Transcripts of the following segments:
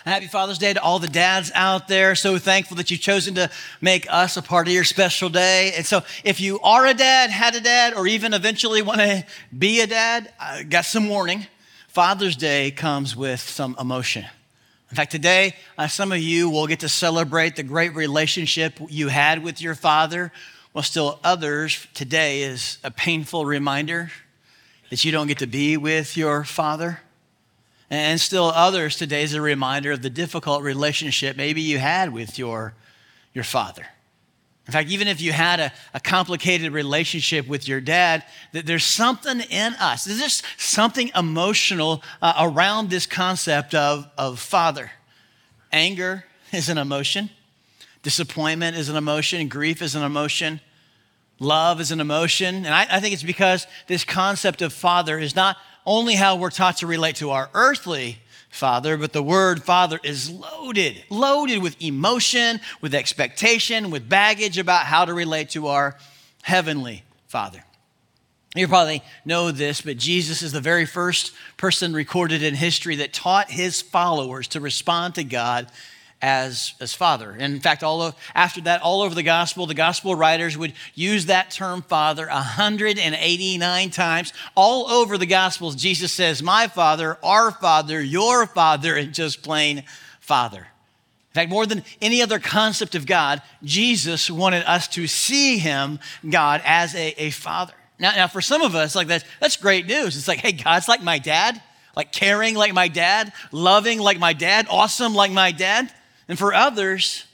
Happy Father's Day to all the dads out there. So thankful that you've chosen to make us a part of your special day. And so if you are a dad, had a dad, or even eventually want to be a dad, I got some warning. Father's Day comes with some emotion. In fact, today, some of you will get to celebrate the great relationship you had with your father, while still others, today is a painful reminder that you don't get to be with your father. And still others, today is a reminder of the difficult relationship maybe you had with your father. In fact, even if you had a complicated relationship with your dad, that there's something in us. There's just something emotional around this concept of father. Anger is an emotion. Disappointment is an emotion. Grief is an emotion. Love is an emotion. And I think it's because this concept of father is not only how we're taught to relate to our earthly father, but the word father is loaded with emotion, with expectation, with baggage about how to relate to our heavenly father. You probably know this, but Jesus is the very first person recorded in history that taught his followers to respond to God as father. And in fact, after that, all over the gospel writers would use that term father 189 times. All over the gospels, Jesus says, my father, our father, your father, and just plain father. In fact, more than any other concept of God, Jesus wanted us to see him, God, as a father. Now, for some of us, like that's great news. It's like, hey, God's like my dad, like caring like my dad, loving like my dad, awesome like my dad. And for others,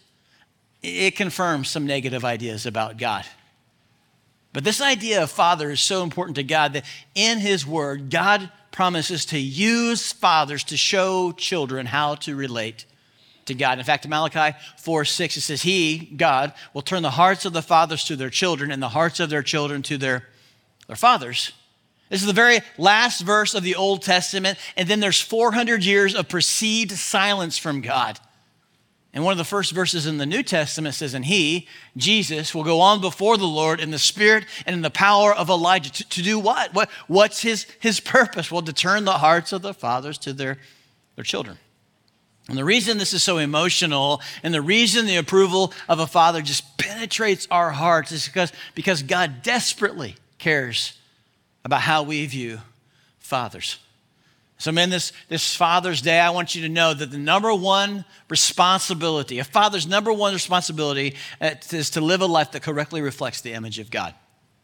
it confirms some negative ideas about God. But this idea of father is so important to God that in his word, God promises to use fathers to show children how to relate to God. In fact, in Malachi 4:6, it says, he, God, will turn the hearts of the fathers to their children and the hearts of their children to their fathers. This is the very last verse of the Old Testament, and then there's 400 years of perceived silence from God. And one of the first verses in the New Testament says, and he, Jesus, will go on before the Lord in the spirit and in the power of Elijah. To do what? What's his purpose? Well, to turn the hearts of the fathers to their children. And the reason this is so emotional and the reason the approval of a father just penetrates our hearts is because God desperately cares about how we view fathers. So men, this Father's Day, I want you to know that the number one responsibility, a father's number one responsibility is to live a life that correctly reflects the image of God.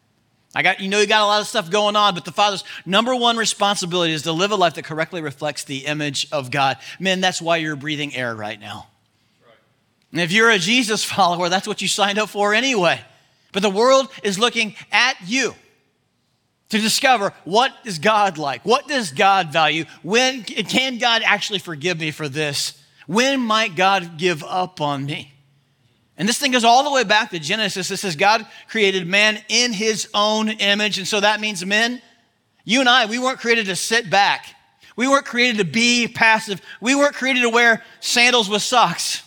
You got a lot of stuff going on, but the father's number one responsibility is to live a life that correctly reflects the image of God. Men, that's why you're breathing air right now. Right. And if you're a Jesus follower, that's what you signed up for anyway. But the world is looking at you to discover, what is God like? What does God value? When can God actually forgive me for this? When might God give up on me? And this thing goes all the way back to Genesis. It says God created man in his own image. And so that means, men, you and I, we weren't created to sit back. We weren't created to be passive. We weren't created to wear sandals with socks.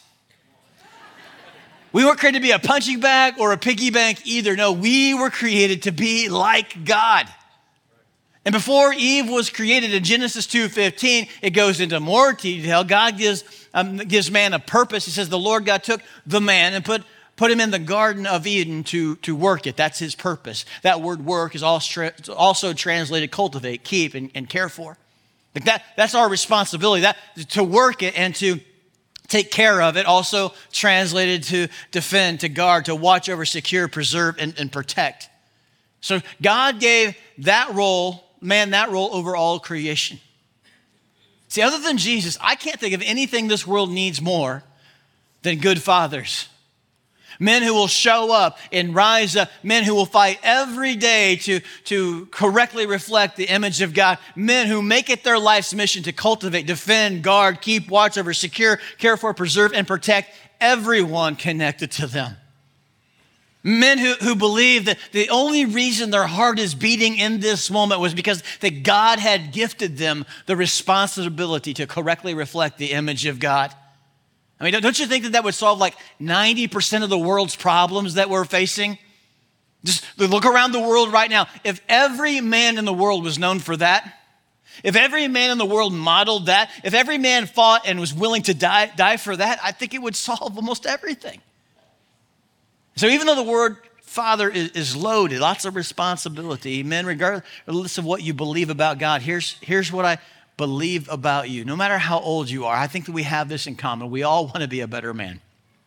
We weren't created to be a punching bag or a piggy bank either. No, we were created to be like God. And before Eve was created in Genesis 2:15, it goes into more detail. God gives man a purpose. He says the Lord God took the man and put him in the Garden of Eden to work it. That's his purpose. That word work is also translated cultivate, keep, and care for. That's our responsibility, to work it and to take care of it, also translated to defend, to guard, to watch over, secure, preserve, and protect. So God gave that role over all creation. See, other than Jesus, I can't think of anything this world needs more than good fathers. Men who will show up and rise up. Men who will fight every day to correctly reflect the image of God. Men who make it their life's mission to cultivate, defend, guard, keep, watch over, secure, care for, preserve, and protect everyone connected to them. Men who believe that the only reason their heart is beating in this moment was because that God had gifted them the responsibility to correctly reflect the image of God. I mean, don't you think that would solve like 90% of the world's problems that we're facing? Just look around the world right now. If every man in the world was known for that, If every man in the world modeled that, if every man fought and was willing to die for that, I think it would solve almost everything. So even though the word father is loaded, lots of responsibility, men, regardless of what you believe about God, here's what I believe about you. No matter how old you are, I think that we have this in common. We all want to be a better man.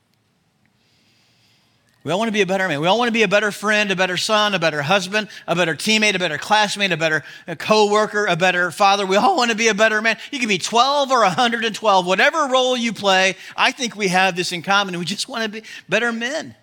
We all want to be a better man. We all want to be a better friend, a better son, a better husband, a better teammate, a better classmate, a better co-worker, a better father. We all want to be a better man. You can be 12 or 112, whatever role you play. I think we have this in common. We just want to be better men.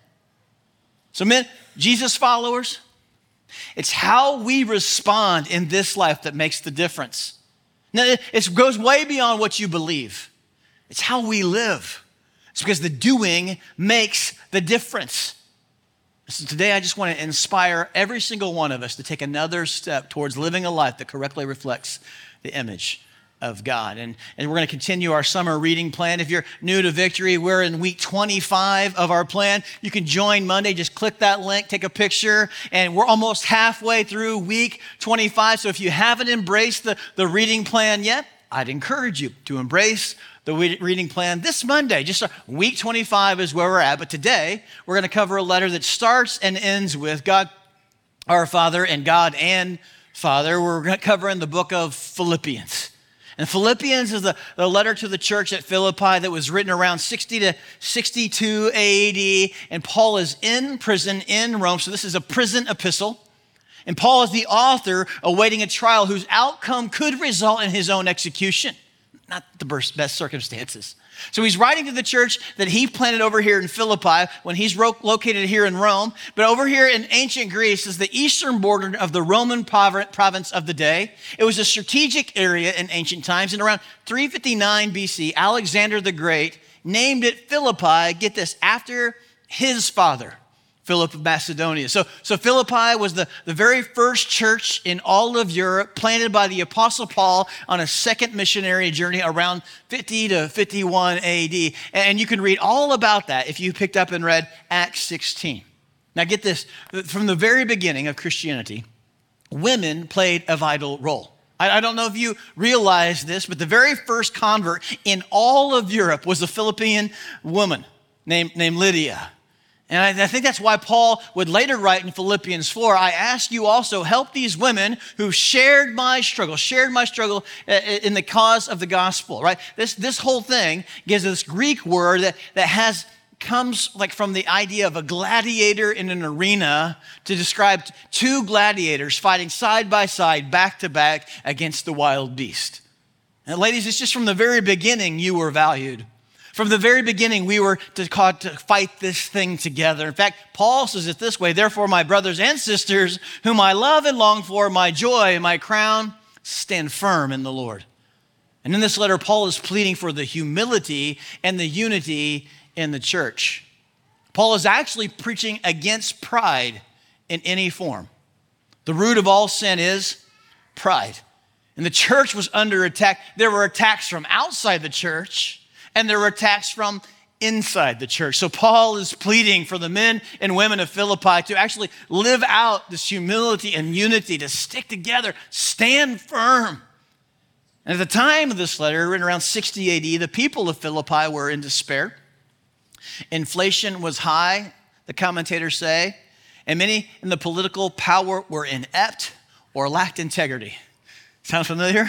So men, Jesus followers, it's how we respond in this life that makes the difference. Now, it goes way beyond what you believe. It's how we live. It's because the doing makes the difference. So today I just want to inspire every single one of us to take another step towards living a life that correctly reflects the image of God. And we're going to continue our summer reading plan. If you're new to Victory, we're in week 25 of our plan. You can join Monday. Just click that link, take a picture, and we're almost halfway through week 25. So if you haven't embraced the reading plan yet, I'd encourage you to embrace the reading plan this Monday. Just week 25 is where we're at. But today, we're going to cover a letter that starts and ends with God, our Father, and God and Father. We're covering the book of Philippians. And Philippians is the letter to the church at Philippi that was written around 60 to 62 AD. And Paul is in prison in Rome. So this is a prison epistle. And Paul is the author awaiting a trial whose outcome could result in his own execution. Not the best circumstances. So he's writing to the church that he planted over here in Philippi when he's located here in Rome. But over here in ancient Greece is the eastern border of the Roman province of the day. It was a strategic area in ancient times. And around 359 BC, Alexander the Great named it Philippi, get this, after his father, Philip of Macedonia. So Philippi was the very first church in all of Europe, planted by the Apostle Paul on a second missionary journey around 50 to 51 AD. And you can read all about that if you picked up and read Acts 16. Now get this, from the very beginning of Christianity, women played a vital role. I don't know if you realize this, but the very first convert in all of Europe was a Philippian woman named Lydia. And I think that's why Paul would later write in Philippians 4, I ask you also help these women who shared my struggle in the cause of the gospel, right? This whole thing gives this Greek word that comes like from the idea of a gladiator in an arena to describe two gladiators fighting side by side, back to back against the wild beast. And ladies, it's just from the very beginning you were valued. From the very beginning, we were called to fight this thing together. In fact, Paul says it this way, therefore, my brothers and sisters, whom I love and long for, my joy and my crown, stand firm in the Lord. And in this letter, Paul is pleading for the humility and the unity in the church. Paul is actually preaching against pride in any form. The root of all sin is pride. And the church was under attack. There were attacks from outside the church, and there were attacks from inside the church. So Paul is pleading for the men and women of Philippi to actually live out this humility and unity, to stick together, stand firm. And at the time of this letter, written around 60 AD, the people of Philippi were in despair. Inflation was high, the commentators say, and many in the political power were inept or lacked integrity. Sound familiar?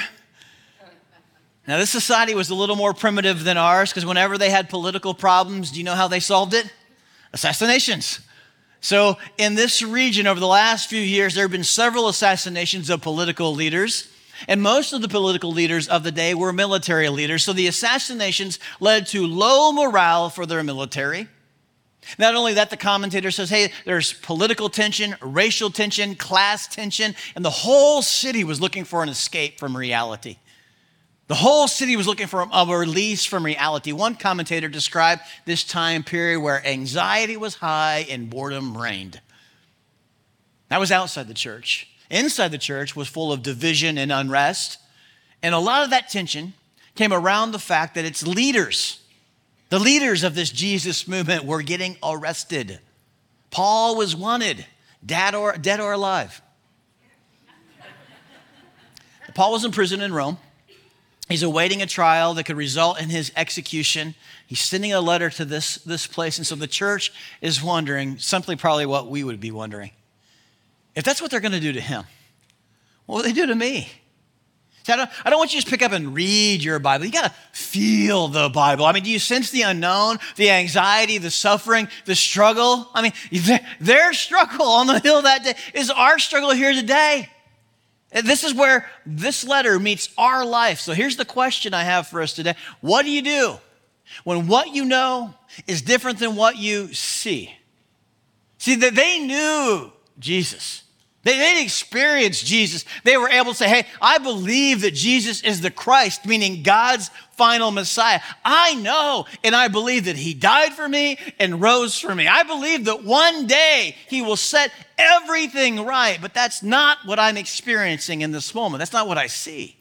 Now, this society was a little more primitive than ours because whenever they had political problems, do you know how they solved it? Assassinations. So in this region over the last few years, there have been several assassinations of political leaders. And most of the political leaders of the day were military leaders. So the assassinations led to low morale for their military. Not only that, the commentator says, hey, there's political tension, racial tension, class tension, and the whole city was looking for an escape from reality. The whole city was looking for a release from reality. One commentator described this time period where anxiety was high and boredom reigned. That was outside the church. Inside the church was full of division and unrest. And a lot of that tension came around the fact that its leaders, the leaders of this Jesus movement, were getting arrested. Paul was wanted, dead or alive. Paul was in prison in Rome. He's awaiting a trial that could result in his execution. He's sending a letter to this place. And so the church is wondering, simply probably what we would be wondering. If that's what they're going to do to him, what will they do to me? See, I don't want you to just pick up and read your Bible. You got to feel the Bible. I mean, do you sense the unknown, the anxiety, the suffering, the struggle? I mean, their struggle on the hill that day is our struggle here today. And this is where this letter meets our life. So here's the question I have for us today. What do you do when what you know is different than what you see? See, that they knew Jesus. They'd experienced Jesus. They were able to say, hey, I believe that Jesus is the Christ, meaning God's final Messiah. I know and I believe that he died for me and rose for me. I believe that one day he will set everything right, but that's not what I'm experiencing in this moment. That's not what I see.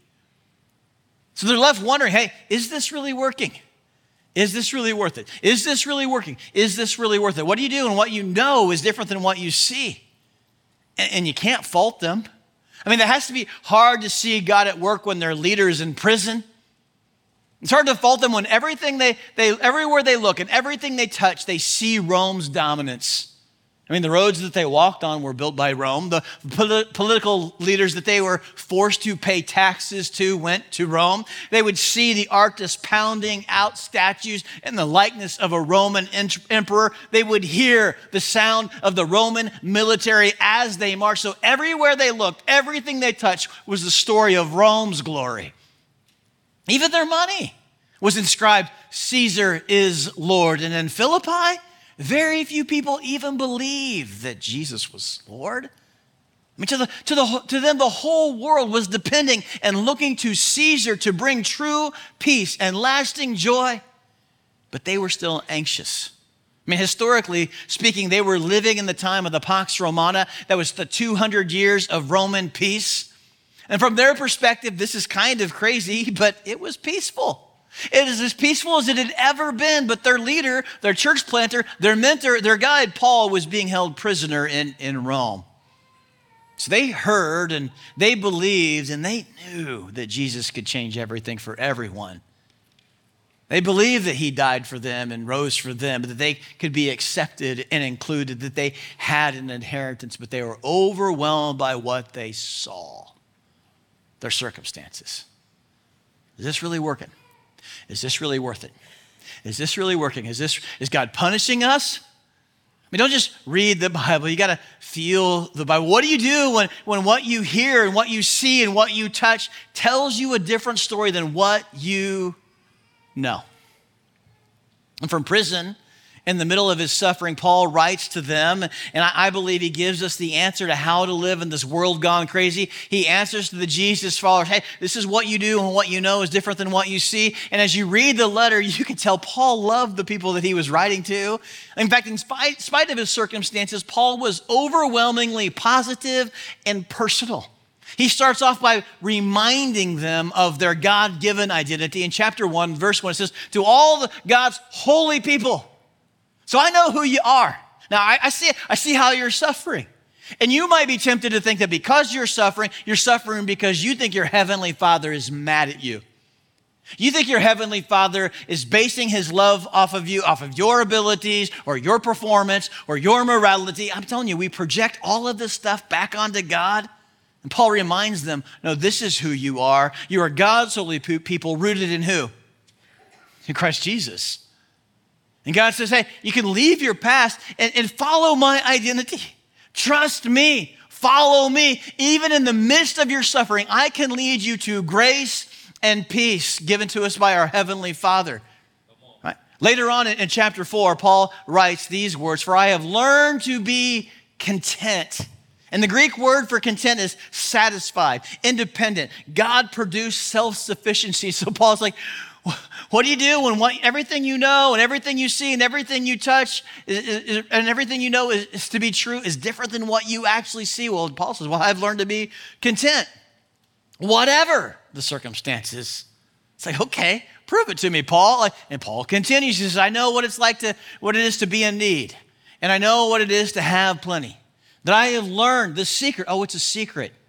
So they're left wondering, hey, is this really working? Is this really worth it? Is this really working? Is this really worth it? What do you do when what you know is different than what you see? And you can't fault them. I mean, it has to be hard to see God at work when their leader's in prison. It's hard to fault them when everything everywhere they look and everything they touch, they see Rome's dominance. I mean, the roads that they walked on were built by Rome. The political leaders that they were forced to pay taxes to went to Rome. They would see the artists pounding out statues in the likeness of a Roman emperor. They would hear the sound of the Roman military as they marched. So everywhere they looked, everything they touched was the story of Rome's glory. Even their money was inscribed, Caesar is Lord. And in Philippi, very few people even believed that Jesus was Lord. I mean, to them, the whole world was depending and looking to Caesar to bring true peace and lasting joy, but they were still anxious. I mean, historically speaking, they were living in the time of the Pax Romana. That was the 200 years of Roman peace. And from their perspective, this is kind of crazy, but it was peaceful. It is as peaceful as it had ever been, but their leader, their church planter, their mentor, their guide, Paul, was being held prisoner in Rome. So they heard and they believed and they knew that Jesus could change everything for everyone. They believed that he died for them and rose for them, that they could be accepted and included, that they had an inheritance, but they were overwhelmed by what they saw, their circumstances. Is this really working? Is this really worth it? Is this really working? Is God punishing us? I mean, don't just read the Bible. You got to feel the Bible. What do you do when what you hear and what you see and what you touch tells you a different story than what you know? And from prison, in the middle of his suffering, Paul writes to them, and I believe he gives us the answer to how to live in this world gone crazy. He answers to the Jesus followers, hey, this is what you do and what you know is different than what you see. And as you read the letter, you can tell Paul loved the people that he was writing to. In fact, in spite of his circumstances, Paul was overwhelmingly positive and personal. He starts off by reminding them of their God-given identity. In chapter 1, verse 1, it says, to all God's holy people. So I know who you are. Now, I see how you're suffering. And you might be tempted to think that because you're suffering because you think your heavenly Father is mad at you. You think your heavenly Father is basing his love off of you, off of your abilities or your performance or your morality. I'm telling you, we project all of this stuff back onto God. And Paul reminds them, no, this is who you are. You are God's holy people rooted in who? In Christ Jesus. And God says, hey, you can leave your past and follow my identity. Trust me. Follow me. Even in the midst of your suffering, I can lead you to grace and peace given to us by our heavenly Father. Right? Later on in chapter 4, Paul writes these words, for I have learned to be content. And the Greek word for content is satisfied, independent. God produced self-sufficiency. So Paul's like, what do you do when everything you know and everything you see and everything you touch and everything you know is to be true is different than what you actually see? Well, Paul says, well, I've learned to be content, whatever the circumstances. It's like, okay, prove it to me, Paul. And Paul continues. He says, I know what it is to be in need. And I know what it is to have plenty. That I have learned the secret. Oh, it's a secret.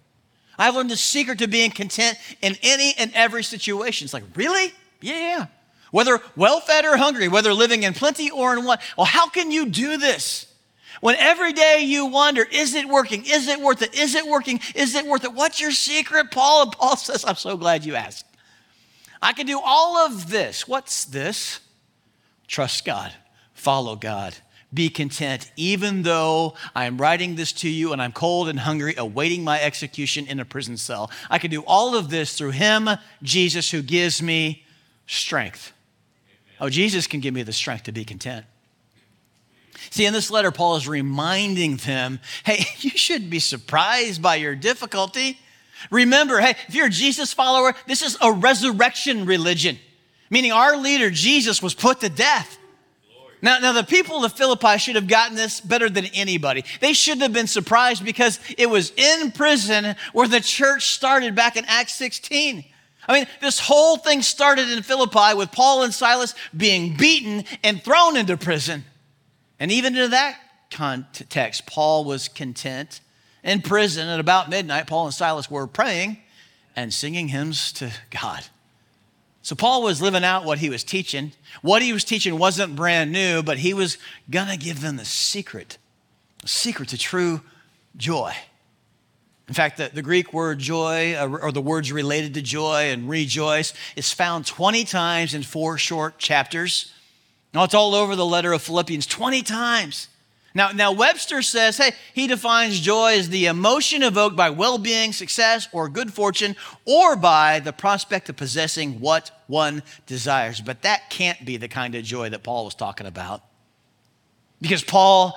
I've learned the secret to being content in any and every situation. It's like, really? Yeah. Whether well-fed or hungry, whether living in plenty or in want. Well, how can you do this? When every day you wonder, is it working? Is it worth it? Is it working? Is it worth it? What's your secret, Paul? And Paul says, I'm so glad you asked. I can do all of this. What's this? Trust God. Follow God. Be content, even though I am writing this to you and I'm cold and hungry, awaiting my execution in a prison cell. I can do all of this through him, Jesus, who gives me strength. Oh, Jesus can give me the strength to be content. See, in this letter, Paul is reminding them, hey, you shouldn't be surprised by your difficulty. Remember, hey, if you're a Jesus follower, this is a resurrection religion, meaning our leader, Jesus, was put to death. Now, the people of Philippi should have gotten this better than anybody. They shouldn't have been surprised because it was in prison where the church started back in Acts 16. I mean, this whole thing started in Philippi with Paul and Silas being beaten and thrown into prison. And even in that context, Paul was content in prison. At about midnight, Paul and Silas were praying and singing hymns to God. So Paul was living out what he was teaching. What he was teaching wasn't brand new, but he was going to give them the secret to true joy. In fact, the Greek word joy, or the words related to joy and rejoice, is found 20 times in 4 short chapters. Now, it's all over the letter of Philippians, 20 times. Now, Webster says, hey, he defines joy as the emotion evoked by well-being, success, or good fortune, or by the prospect of possessing what one desires. But that can't be the kind of joy that Paul was talking about. Because Paul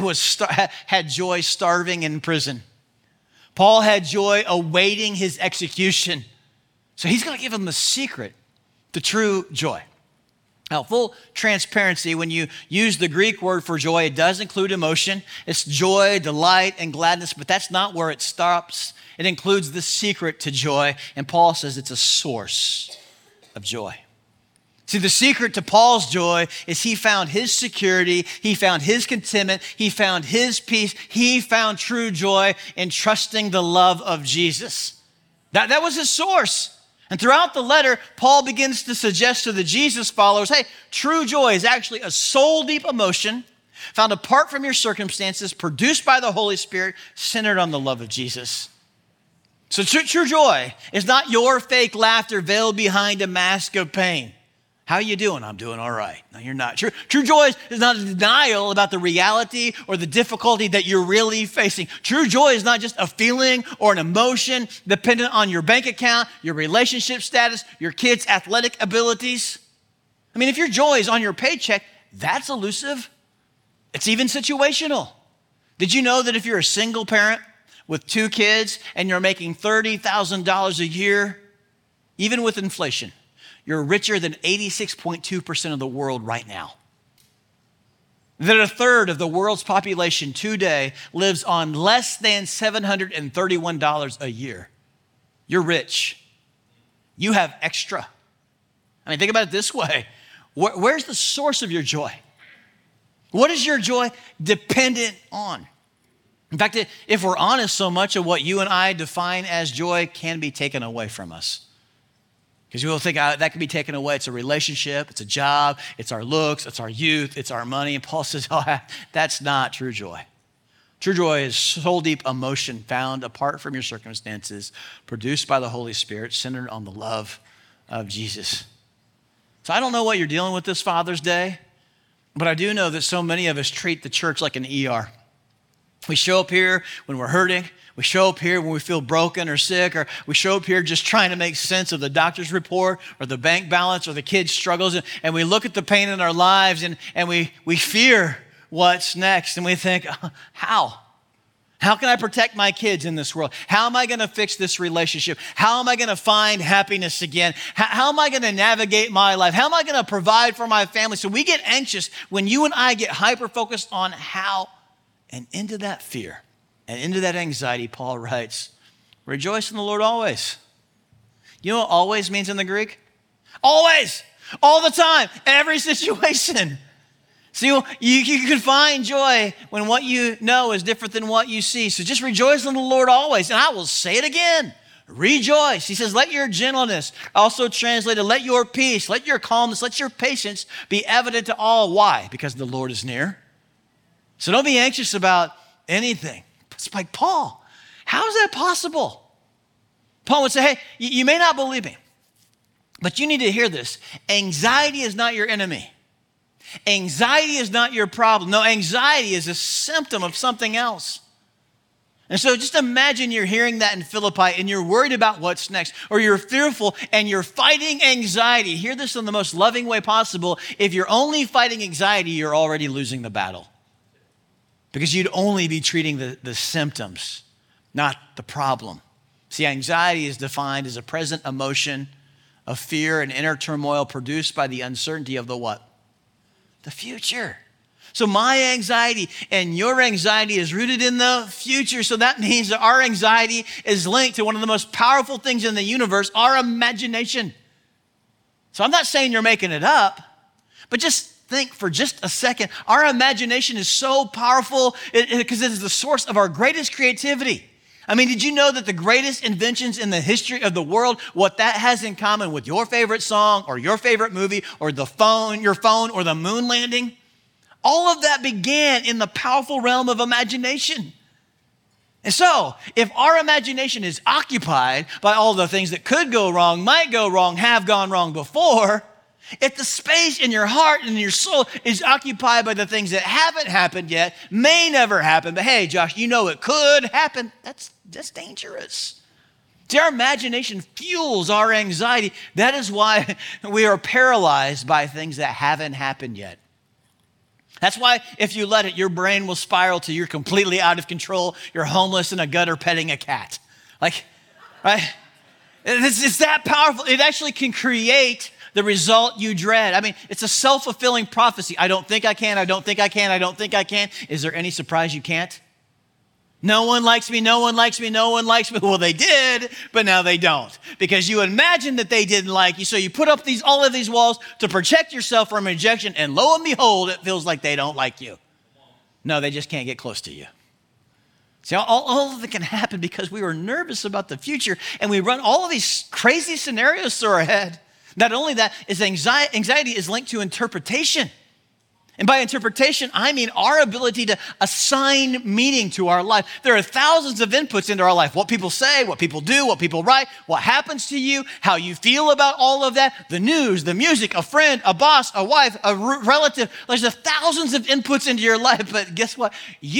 had joy starving in prison. Paul had joy awaiting his execution. So he's going to give him the secret to true joy. Now, full transparency, when you use the Greek word for joy, it does include emotion. It's joy, delight, and gladness, but that's not where it stops. It includes the secret to joy, and Paul says it's a source of joy. See, the secret to Paul's joy is he found his security, he found his contentment, he found his peace, he found true joy in trusting the love of Jesus. That was his source. And throughout the letter, Paul begins to suggest to the Jesus followers, hey, true joy is actually a soul-deep emotion found apart from your circumstances, produced by the Holy Spirit, centered on the love of Jesus. So true joy is not your fake laughter veiled behind a mask of pain. How are you doing? I'm doing all right. No, you're not. True joy is not a denial about the reality or the difficulty that you're really facing. True joy is not just a feeling or an emotion dependent on your bank account, your relationship status, your kids' athletic abilities. I mean, if your joy is on your paycheck, that's elusive. It's even situational. Did you know that if you're a single parent with 2 kids and you're making $30,000 a year, even with inflation, you're richer than 86.2% of the world right now? That a third of the world's population today lives on less than $731 a year. You're rich. You have extra. I mean, think about it this way. Where's the source of your joy? What is your joy dependent on? In fact, if we're honest, so much of what you and I define as joy can be taken away from us. Because you will think that can be taken away. It's a relationship, it's a job, it's our looks, it's our youth, it's our money. And Paul says, that's not true joy. True joy is soul-deep emotion found apart from your circumstances, produced by the Holy Spirit, centered on the love of Jesus. So I don't know what you're dealing with this Father's Day, but I do know that so many of us treat the church like an ER. We show up here when we're hurting. We show up here when we feel broken or sick, or we show up here just trying to make sense of the doctor's report or the bank balance or the kids' struggles. And we look at the pain in our lives and we fear what's next. And we think, how? How can I protect my kids in this world? How am I going to fix this relationship? How am I going to find happiness again? How am I going to navigate my life? How am I going to provide for my family? So we get anxious when you and I get hyper-focused on how, and into that fear. And into that anxiety, Paul writes, rejoice in the Lord always. You know what always means in the Greek? Always, all the time, every situation. See, you can find joy when what you know is different than what you see. So just rejoice in the Lord always. And I will say it again. Rejoice. He says, let your gentleness, also translated, let your peace, let your calmness, let your patience be evident to all. Why? Because the Lord is near. So don't be anxious about anything. It's like, Paul, how is that possible? Paul would say, hey, you may not believe me, but you need to hear this. Anxiety is not your enemy. Anxiety is not your problem. No, anxiety is a symptom of something else. And so just imagine you're hearing that in Philippi and you're worried about what's next, or you're fearful and you're fighting anxiety. Hear this in the most loving way possible. If you're only fighting anxiety, you're already losing the battle, because you'd only be treating the symptoms, not the problem. See, anxiety is defined as a present emotion of fear and inner turmoil produced by the uncertainty of the what? The future. So my anxiety and your anxiety is rooted in the future. So that means that our anxiety is linked to one of the most powerful things in the universe, our imagination. So I'm not saying you're making it up, but just think for just a second. Our imagination is so powerful because it is the source of our greatest creativity. I mean, did you know that the greatest inventions in the history of the world, what that has in common with your favorite song or your favorite movie or your phone or the moon landing? All of that began in the powerful realm of imagination. And so, if our imagination is occupied by all the things that could go wrong, might go wrong, have gone wrong before, if the space in your heart and your soul is occupied by the things that haven't happened yet, may never happen, but hey, Josh, you know it could happen, that's dangerous. See, our imagination fuels our anxiety. That is why we are paralyzed by things that haven't happened yet. That's why if you let it, your brain will spiral till you're completely out of control. You're homeless in a gutter petting a cat. Like, right? It's that powerful. It actually can create the result you dread. I mean, it's a self-fulfilling prophecy. I don't think I can. I don't think I can. I don't think I can. Is there any surprise you can't? No one likes me. No one likes me. No one likes me. Well, they did, but now they don't, because you imagined that they didn't like you. So you put up all of these walls to protect yourself from rejection, and lo and behold, it feels like they don't like you. No, they just can't get close to you. See, all of it can happen because we were nervous about the future, and we run all of these crazy scenarios through our head. Not only that, is anxiety is linked to interpretation. And by interpretation, I mean our ability to assign meaning to our life. There are thousands of inputs into our life. What people say, what people do, what people write, what happens to you, how you feel about all of that, the news, the music, a friend, a boss, a wife, a relative. There's thousands of inputs into your life, but guess what?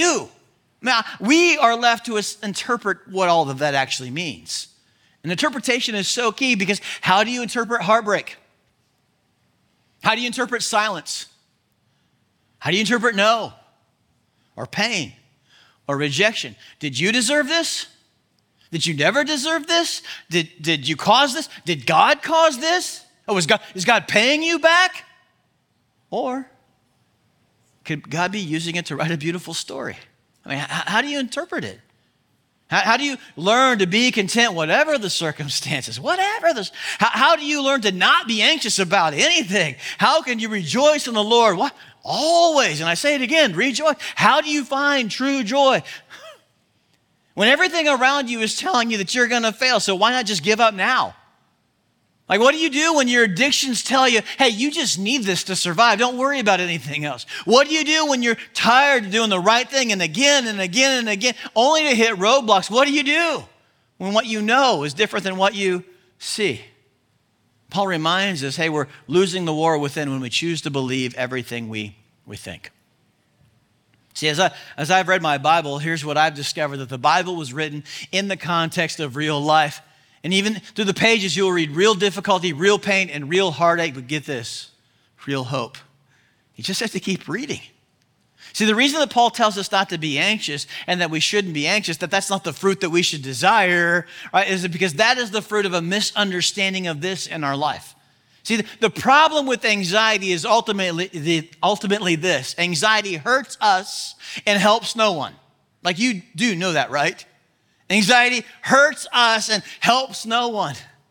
We are left to interpret what all of that actually means. And interpretation is so key, because how do you interpret heartbreak? How do you interpret silence? How do you interpret no or pain or rejection? Did you deserve this? Did you never deserve this? Did you cause this? Did God cause this? Oh, is God paying you back? Or could God be using it to write a beautiful story? I mean, how do you interpret it? How do you learn to be content, whatever the circumstances, how do you learn to not be anxious about anything? How can you rejoice in the Lord? What? Always, and I say it again, rejoice. How do you find true joy? When everything around you is telling you that you're going to fail, so why not just give up now? Like, what do you do when your addictions tell you, hey, you just need this to survive. Don't worry about anything else. What do you do when you're tired of doing the right thing and again and again and again, only to hit roadblocks? What do you do when what you know is different than what you see? Paul reminds us, hey, we're losing the war within when we choose to believe everything we think. See, as I've read my Bible, here's what I've discovered, that the Bible was written in the context of real life. And even through the pages, you'll read real difficulty, real pain, and real heartache. But get this, real hope. You just have to keep reading. See, the reason that Paul tells us not to be anxious and that we shouldn't be anxious, that that's not the fruit that we should desire, right, is because that is the fruit of a misunderstanding of this in our life. See, the problem with anxiety is ultimately this. Anxiety hurts us and helps no one. Like, you do know that, right? Anxiety hurts us and helps no one.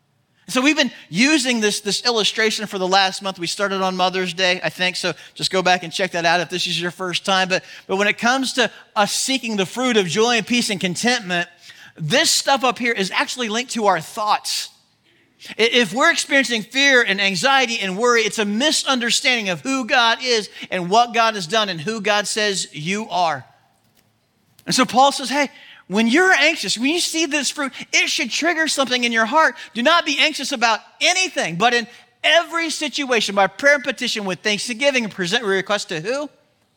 So we've been using this illustration for the last month. We started on Mother's Day, I think, so just go back and check that out if this is your first time. But when it comes to us seeking the fruit of joy and peace and contentment, this stuff up here is actually linked to our thoughts. If we're experiencing fear and anxiety and worry, it's a misunderstanding of who God is and what God has done and who God says you are. And so Paul says, hey, when you're anxious, when you see this fruit, it should trigger something in your heart. Do not be anxious about anything, but in every situation, by prayer and petition with thanksgiving, and present your request to who?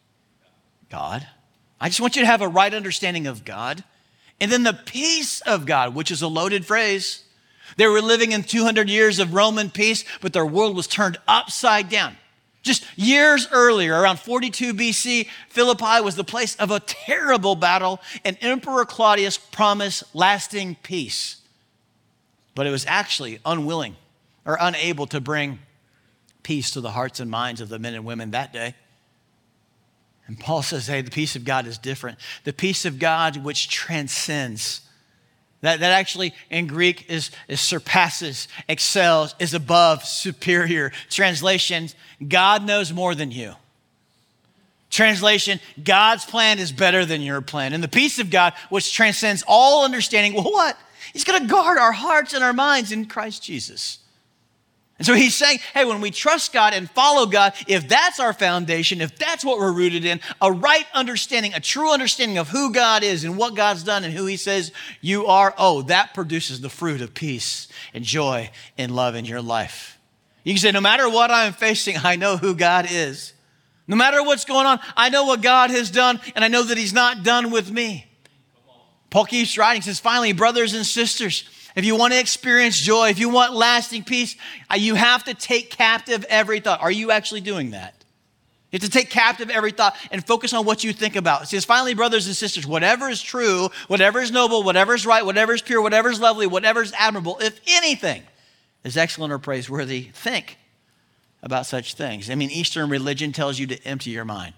God. I just want you to have a right understanding of God. And then the peace of God, which is a loaded phrase. They were living in 200 years of Roman peace, but their world was turned upside down. Just years earlier, around 42 BC, Philippi was the place of a terrible battle, and Emperor Claudius promised lasting peace. But it was actually unwilling or unable to bring peace to the hearts and minds of the men and women that day. And Paul says, hey, the peace of God is different. The peace of God which transcends. That actually in Greek is surpasses, excels, is above, superior. Translation, God knows more than you. Translation, God's plan is better than your plan. And the peace of God, which transcends all understanding, well, what? He's going to guard our hearts and our minds in Christ Jesus. And so he's saying, hey, when we trust God and follow God, if that's our foundation, if that's what we're rooted in, a right understanding, a true understanding of who God is and what God's done and who he says you are, that produces the fruit of peace and joy and love in your life. You can say, no matter what I'm facing, I know who God is. No matter what's going on, I know what God has done, and I know that he's not done with me. Paul keeps writing, says, finally, brothers and sisters, if you want to experience joy, if you want lasting peace, you have to take captive every thought. Are you actually doing that? You have to take captive every thought and focus on what you think about. It says, finally, brothers and sisters, whatever is true, whatever is noble, whatever is right, whatever is pure, whatever is lovely, whatever is admirable, if anything is excellent or praiseworthy, think about such things. I mean, Eastern religion tells you to empty your mind.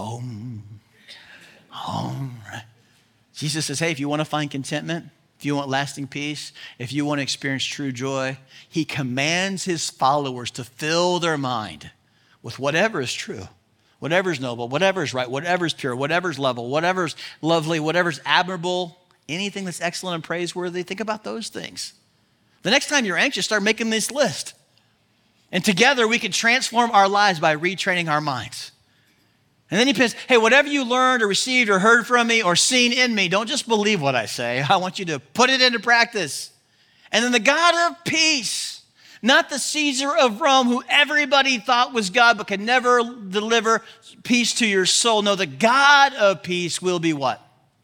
Right? Jesus says, hey, if you want to find contentment, if you want lasting peace, if you want to experience true joy, he commands his followers to fill their mind with whatever is true, whatever is noble, whatever is right, whatever is pure, whatever is lovely, whatever is lovely, whatever is admirable, anything that's excellent and praiseworthy. Think about those things. The next time you're anxious, start making this list. And together we can transform our lives by retraining our minds. And then he says, hey, whatever you learned or received or heard from me or seen in me, don't just believe what I say. I want you to put it into practice. And then the God of peace, not the Caesar of Rome, who everybody thought was God but could never deliver peace to your soul. No, the God of peace will be what?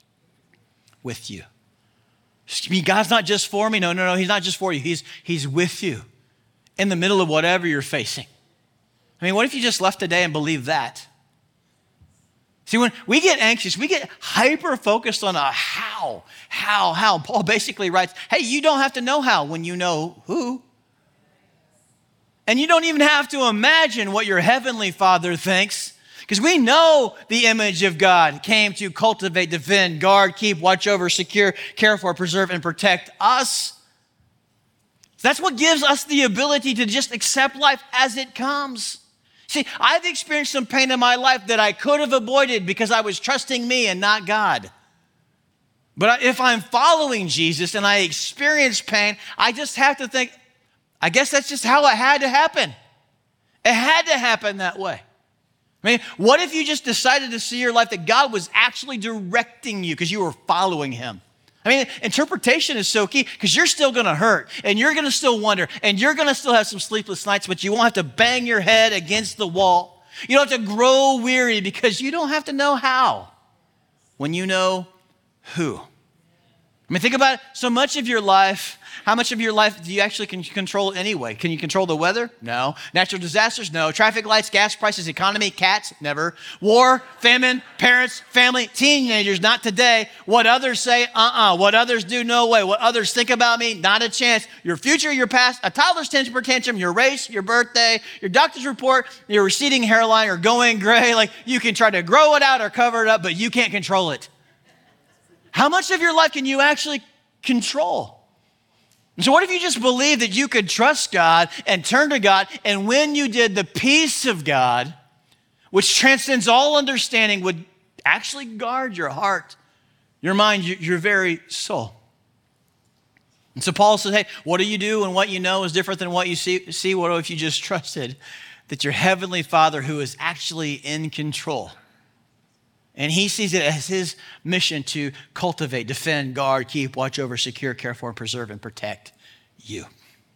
With you. I mean, God's not just for me. No, he's not just for you. He's with you in the middle of whatever you're facing. I mean, what if you just left today and believed that? See, when we get anxious, we get hyper-focused on a how. Paul basically writes, hey, you don't have to know how when you know who. And you don't even have to imagine what your heavenly Father thinks, because we know the image of God came to cultivate, defend, guard, keep, watch over, secure, care for, preserve, and protect us. That's what gives us the ability to just accept life as it comes. See, I've experienced some pain in my life that I could have avoided because I was trusting me and not God. But if I'm following Jesus and I experience pain, I just have to think, I guess that's just how it had to happen. It had to happen that way. I mean, what if you just decided to see your life that God was actually directing you because you were following him? I mean, interpretation is so key because you're still going to hurt and you're going to still wonder and you're going to still have some sleepless nights, but you won't have to bang your head against the wall. You don't have to grow weary because you don't have to know how when you know who. I mean, think about it. So much of your life, how much of your life do you actually can control anyway? Can you control the weather? No. Natural disasters? No. Traffic lights, gas prices, economy, cats? Never. War, famine, parents, family, teenagers? Not today. What others say? What others do? No way. What others think about me? Not a chance. Your future, your past, a toddler's temper tantrum, your race, your birthday, your doctor's report, your receding hairline or going gray. Like you can try to grow it out or cover it up, but you can't control it. How much of your life can you actually control? And so what if you just believed that you could trust God and turn to God, and when you did, the peace of God, which transcends all understanding, would actually guard your heart, your mind, your very soul. And so Paul says, hey, what do you do and what you know is different than what you see? What if you just trusted that your heavenly Father, who is actually in control, and he sees it as his mission to cultivate, defend, guard, keep, watch over, secure, care for, and preserve, and protect you.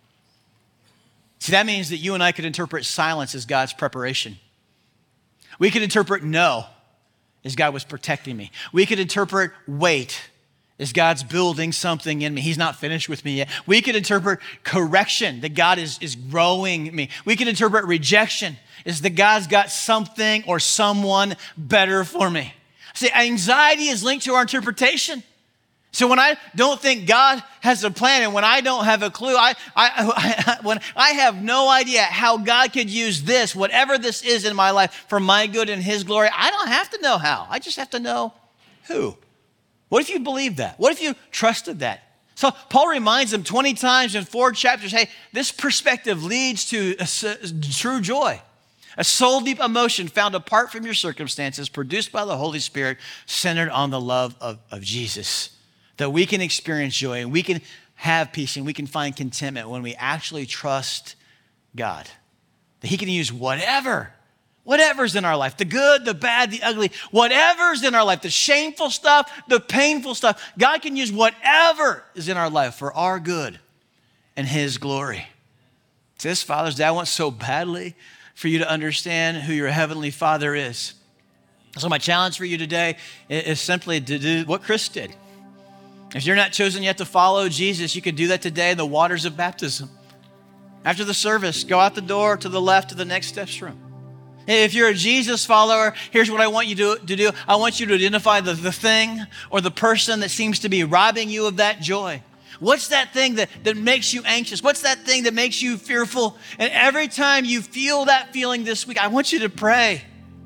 See, that means that you and I could interpret silence as God's preparation. We could interpret no as God was protecting me. We could interpret wait as God's building something in me. He's not finished with me yet. We could interpret correction, that God is growing me. We could interpret rejection as that God's got something or someone better for me. See, anxiety is linked to our interpretation. So when I don't think God has a plan, and when I don't have a clue, when I have no idea how God could use this, whatever this is in my life, for my good and his glory, I don't have to know how. I just have to know who. What if you believed that? What if you trusted that? So Paul reminds them 20 times in 4 chapters, hey, this perspective leads to true joy, a soul-deep emotion found apart from your circumstances, produced by the Holy Spirit, centered on the love of Jesus, that we can experience joy and we can have peace and we can find contentment when we actually trust God, that he can use whatever's in our life, the good, the bad, the ugly, whatever's in our life, the shameful stuff, the painful stuff. God can use whatever is in our life for our good and his glory. This Father's Day, I want so badly for you to understand who your heavenly Father is. So my challenge for you today is simply to do what Chris did. If you're not chosen yet to follow Jesus, you can do that today in the waters of baptism. After the service, go out the door to the left to the next steps room. If you're a Jesus follower, here's what I want you to do. I want you to identify the thing or the person that seems to be robbing you of that joy. What's that thing that makes you anxious? What's that thing that makes you fearful? And every time you feel that feeling this week, I want you to pray.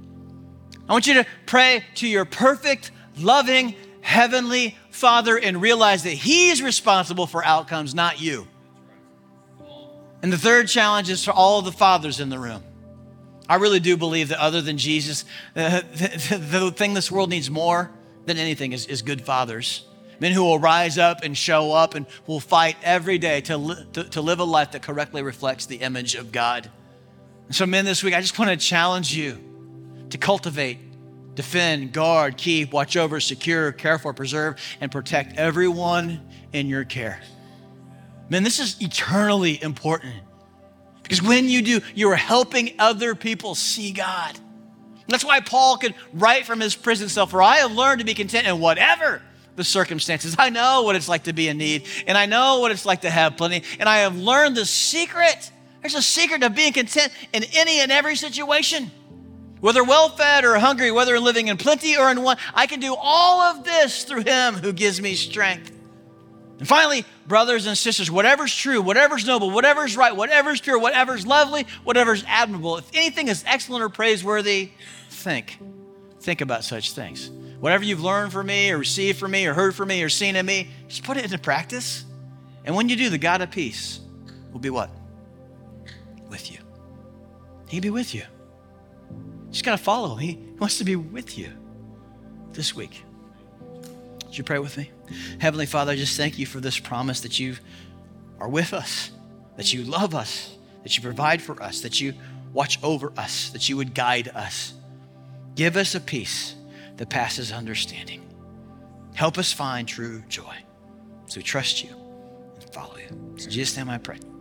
I want you to pray to your perfect, loving, heavenly Father and realize that he's responsible for outcomes, not you. And the third challenge is for all the fathers in the room. I really do believe that other than Jesus, the thing this world needs more than anything is good fathers. Men who will rise up and show up and will fight every day to live a life that correctly reflects the image of God. And so men, this week, I just want to challenge you to cultivate, defend, guard, keep, watch over, secure, care for, preserve, and protect everyone in your care. Men, this is eternally important. Because when you do, you're helping other people see God. That's why Paul could write from his prison cell, for I have learned to be content in whatever the circumstances. I know what it's like to be in need, and I know what it's like to have plenty, and I have learned the secret. There's a secret of being content in any and every situation. Whether well-fed or hungry, whether living in plenty or in want, I can do all of this through him who gives me strength. And finally, brothers and sisters, whatever's true, whatever's noble, whatever's right, whatever's pure, whatever's lovely, whatever's admirable, if anything is excellent or praiseworthy, think about such things. Whatever you've learned from me or received from me or heard from me or seen in me, just put it into practice. And when you do, the God of peace will be what? With you. He'll be with you. You just got to follow him. He wants to be with you this week. Would you pray with me? Heavenly Father, I just thank you for this promise that you are with us, that you love us, that you provide for us, that you watch over us, that you would guide us. Give us a peace that passes understanding. Help us find true joy. So we trust you and follow you. In Jesus' name I pray.